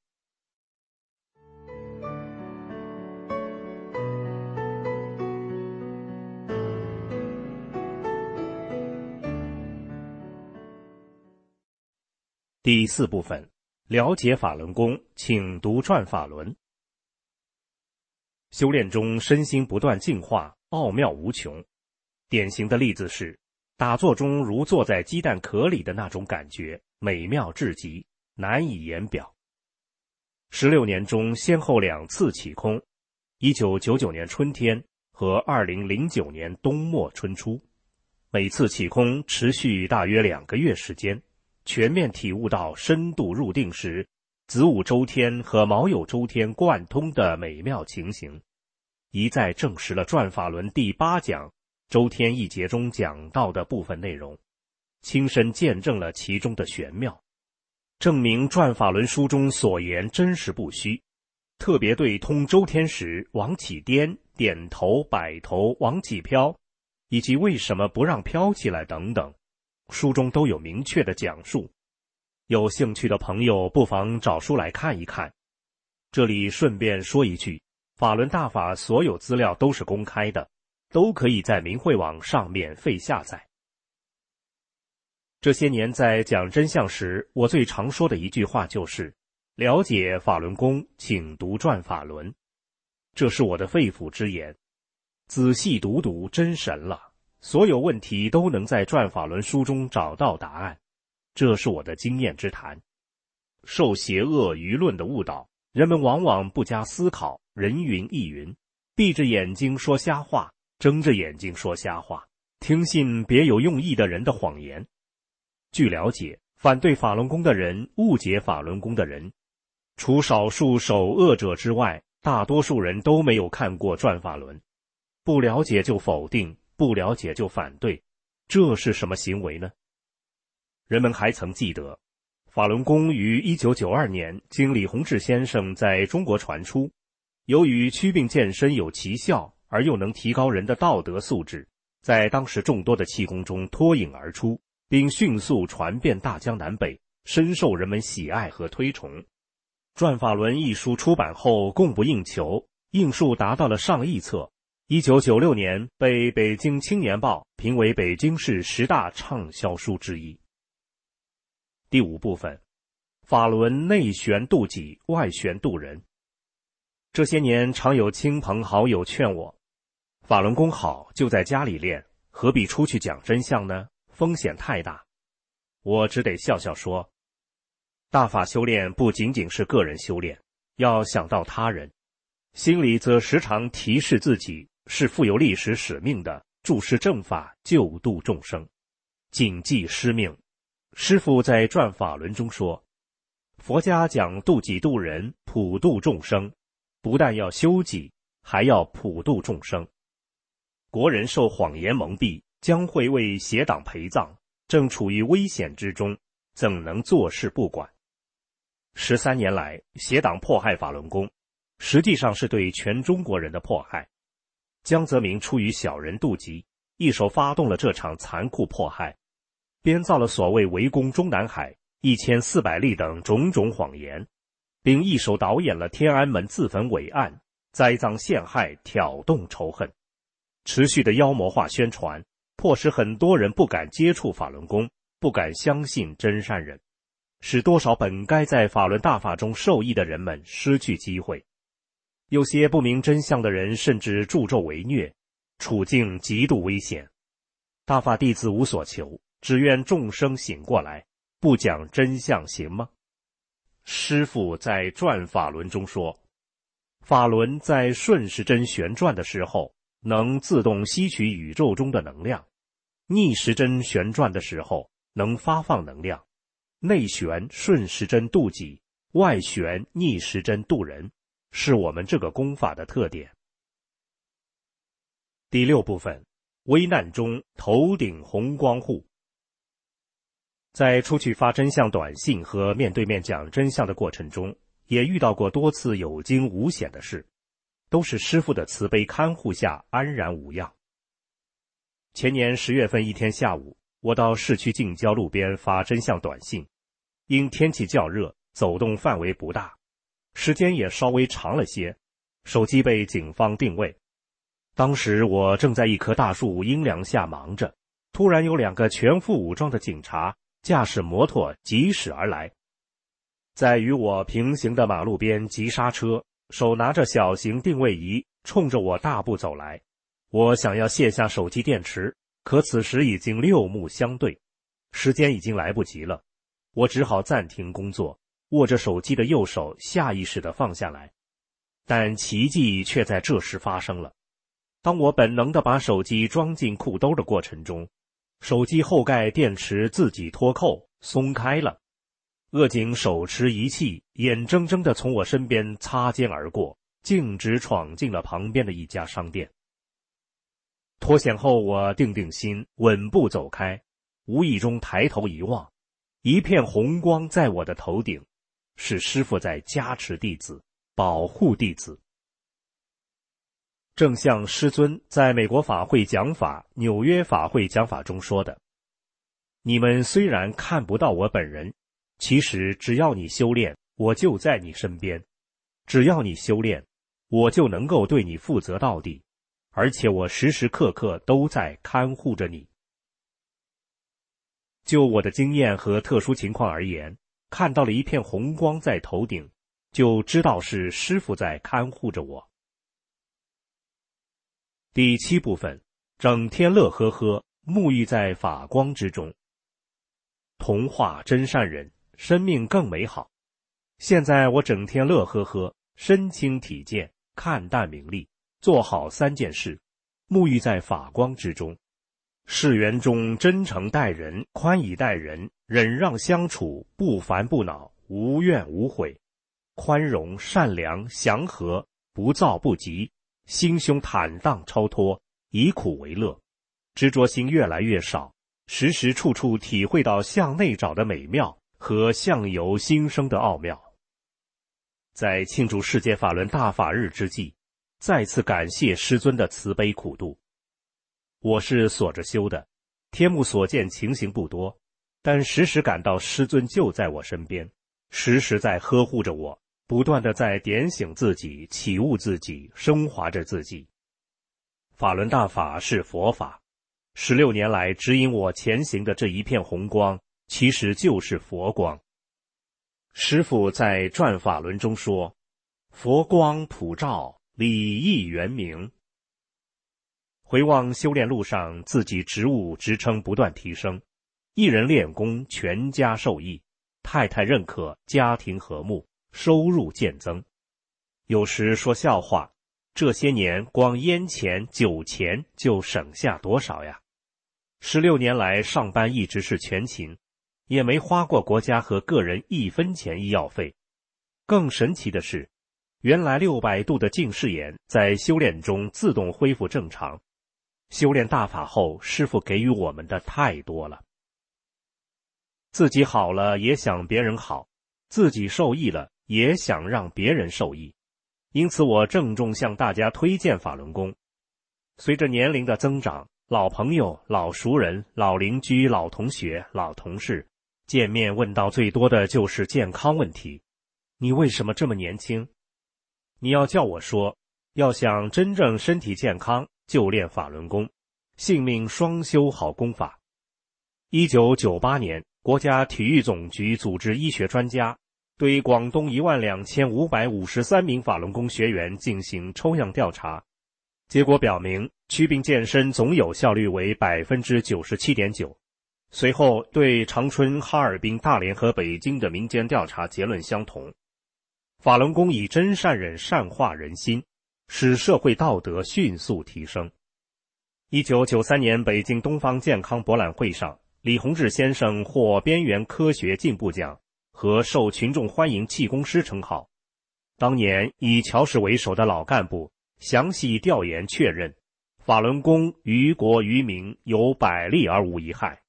第4部分，了解法轮功，请读转法轮。修炼中身心不断进化，奥妙无穷。典型的例子是，打坐中如坐在鸡蛋壳里的那种感觉，美妙至极，难以言表。16年中先后2次起空，1999年春天和2009年冬末春初，每次起空持续大约2个月时间，全面体悟到深度入定时子午周天和卯酉周天贯通的美妙情形，一再证实了转法轮第8讲周天一节中讲到的部分内容，亲身见证了其中的玄妙，证明转法轮书中所言真实不虚。特别对通周天时往起颠、点头、摆头、往起飘，以及为什么不让飘起来等等，书中都有明确的讲述。有兴趣的朋友不妨找书来看一看。这里顺便说一句，法轮大法所有资料都是公开的，都可以在明慧网上免费下载。这些年在讲真相时，我最常说的一句话就是，了解法轮功，请读转法轮。这是我的肺腑之言，仔细读读真神了，所有问题都能在转法轮书中找到答案，这是我的经验之谈。受邪恶舆论的误导，人们往往不加思考，人云亦云，闭着眼睛说瞎话，睁着眼睛说瞎话，听信别有用意的人的谎言。据了解，反对法轮功的人，误解法轮功的人，除少数首恶者之外，大多数人都没有看过转法轮，不了解就否定，不了解就反对，这是什么行为呢？人们还曾记得，法轮功于1992年经李洪志先生在中国传出，由于祛病健身有奇效，而又能提高人的道德素质，在当时众多的气功中脱颖而出，并迅速传遍大江南北， 深受人们喜爱和推崇。《转法轮》一书出版后供不应求，印数达到了上亿册。1996年被北京青年报评为北京市10大畅销书之一。第5部分，法轮内旋度己，外旋度人。这些年常有亲朋好友劝我，法轮功好就在家里练，何必出去讲真相呢？风险太大。我只得笑笑说，大法修炼不仅仅是个人修炼，要想到他人，心里则时常提示自己是负有历史使命的，注释正法，救度众生，谨记师命。师父在《转法轮》中说，佛家讲度己度人，普度众生，不但要修己，还要普度众生。国人受谎言蒙蔽，将会为邪党陪葬，正处于危险之中，怎能坐视不管？13年来，邪党迫害法轮功，实际上是对全中国人的迫害。江泽民出于小人妒忌，一手发动了这场残酷迫害，编造了所谓围攻中南海、1400例等种种谎言，并一手导演了天安门自焚伪案，栽赃陷害，挑动仇恨，持续的妖魔化宣传，迫使很多人不敢接触法轮功，不敢相信真善人，使多少本该在法轮大法中受益的人们失去机会。有些不明真相的人甚至助纣为虐，处境极度危险。大法弟子无所求，只愿众生醒过来，不讲真相行吗？师父在《转法轮》中说，法轮在顺时针旋转的时候，能自动吸取宇宙中的能量；逆时针旋转的时候，能发放能量。内旋顺时针度己，外旋逆时针度人，是我们这个功法的特点。第6部分，危难中头顶红光护。在出去发真相短信和面对面讲真相的过程中，也遇到过多次有惊无险的事，都是师父的慈悲看护下安然无恙。前年10月份一天下午，我到市区近郊路边发真相短信，因天气较热，走动范围不大，时间也稍微长了些，手机被警方定位。当时我正在一棵大树阴凉下忙着，突然有2个全副武装的警察驾驶摩托疾驶而来，在与我平行的马路边急刹车，手拿着小型定位仪，冲着我大步走来。我想要卸下手机电池，可此时已经六目相对，时间已经来不及了。我只好暂停工作，握着手机的右手下意识地放下来。但奇迹却在这时发生了。当我本能地把手机装进裤兜的过程中，手机后盖电池自己脱扣松开了。恶警手持仪器，眼睁睁地从我身边擦肩而过，径直闯进了旁边的一家商店。脱险后，我定定心，稳步走开，无意中抬头一望，一片红光在我的头顶，是师父在加持弟子，保护弟子。正像师尊在美国法会讲法、纽约法会讲法中说的，你们虽然看不到我本人，其实只要你修炼，我就在你身边；只要你修炼，我就能够对你负责到底，而且我时时刻刻都在看护着你。就我的经验和特殊情况而言，看到了一片红光在头顶，就知道是师父在看护着我。第7部分，整天乐呵呵，沐浴在法光之中。同化真善人，生命更美好。现在我整天乐呵呵，身轻体健，看淡名利，做好3件事，沐浴在法光之中。世缘中真诚待人，宽以待人，忍让相处，不烦不恼，无怨无悔，宽容善良祥和，不躁不急，心胸坦荡超脱，以苦为乐，执着心越来越少，时时处处体会到向内找的美妙和相由心生的奥妙。在庆祝世界法轮大法日之际，再次感谢师尊的慈悲苦度。我是锁着修的，天目所见情形不多， 但时时感到师尊就在我身边，时时在呵护着我，不断地在点醒自己，启悟自己，升华着自己。法轮大法是佛法，16年来指引我前行的这一片红光，其实就是佛光。师父在转法轮中说，佛光普照，理义圆明。回望修炼路上，自己职务职称不断提升，一人练功，全家受益，太太认可，家庭和睦，收入渐增。有时说笑话，这些年光烟钱酒钱就省下多少呀？16年来上班一直是全勤，也没花过国家和个人1分钱医药费。更神奇的是，原来600度的近视眼在修炼中自动恢复正常。修炼大法后，师父给予我们的太多了。自己好了也想别人好，自己受益了也想让别人受益。因此我郑重向大家推荐法轮功。随着年龄的增长，老朋友、老熟人、老邻居、老同学、老同事，见面问到最多的就是健康问题。你为什么这么年轻？你要叫我说，要想真正身体健康，就练法轮功，性命双修好功法。1998年，国家体育总局组织医学专家对广东12553名法轮功学员进行抽样调查，结果表明祛病健身总有效率为 97.9%。 随后对长春、哈尔滨、大连和北京的民间调查结论相同。法轮功以真善忍善化人心，使社会道德迅速提升。1993年北京东方健康博览会上，李洪志先生获边缘科学进步奖和受群众欢迎气功师称号。当年以乔氏为首的老干部详细调研确认，法轮功于国于民有百利而无一害。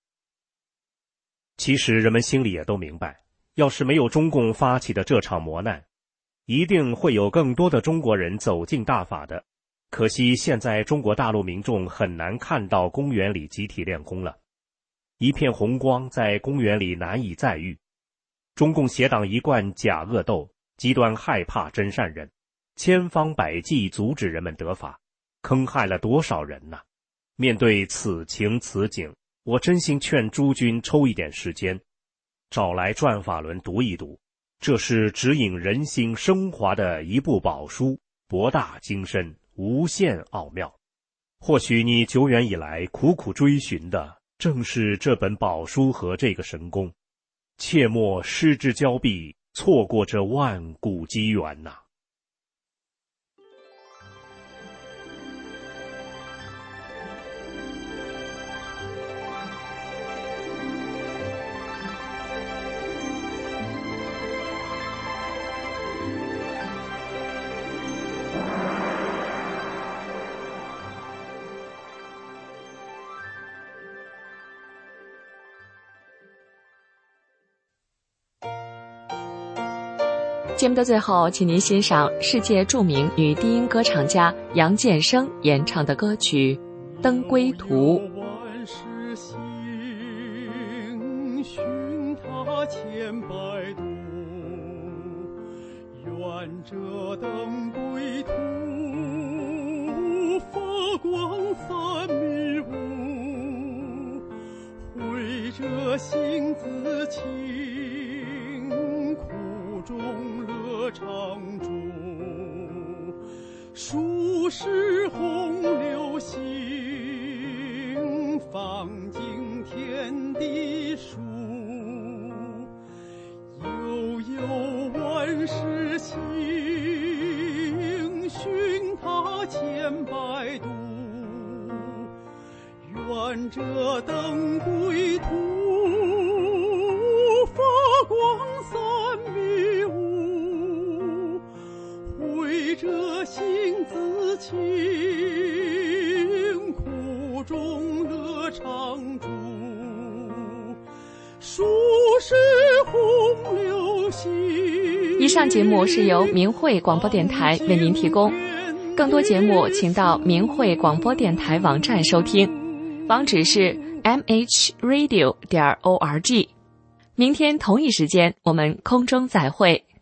其实人们心里也都明白，要是没有中共发起的这场磨难，一定会有更多的中国人走进大法的。可惜现在中国大陆民众很难看到公园里集体练功了，一片红光在公园里难以再遇。中共邪党一贯假恶斗，极端害怕真善忍，千方百计阻止人们得法，坑害了多少人呐！面对此情此景，我真心劝诸君抽一点时间，找来转法轮读一读，这是指引人心升华的一部宝书，博大精深，无限奥妙。或许你久远以来苦苦追寻的正是这本宝书和这个神功，切莫失之交臂，错过这万古机缘呐！ 节目的最后，请您欣赏世界著名女低音歌唱家杨建生演唱的歌曲《登归途》。 寻他千百度，愿这登归途，发光散迷雾，绘着心自清，苦中乐常驻，数十洪流行，放尽天地数，悠悠万世行，寻他千百度，愿这登归途，发光散迷雾，绘着心自清，苦中乐常驻，数十洪流行。 以上节目是由明慧广播电台为您提供，更多节目请到明慧广播电台网站收听，网址是 mhradio.org。明天同一时间，我们空中再会。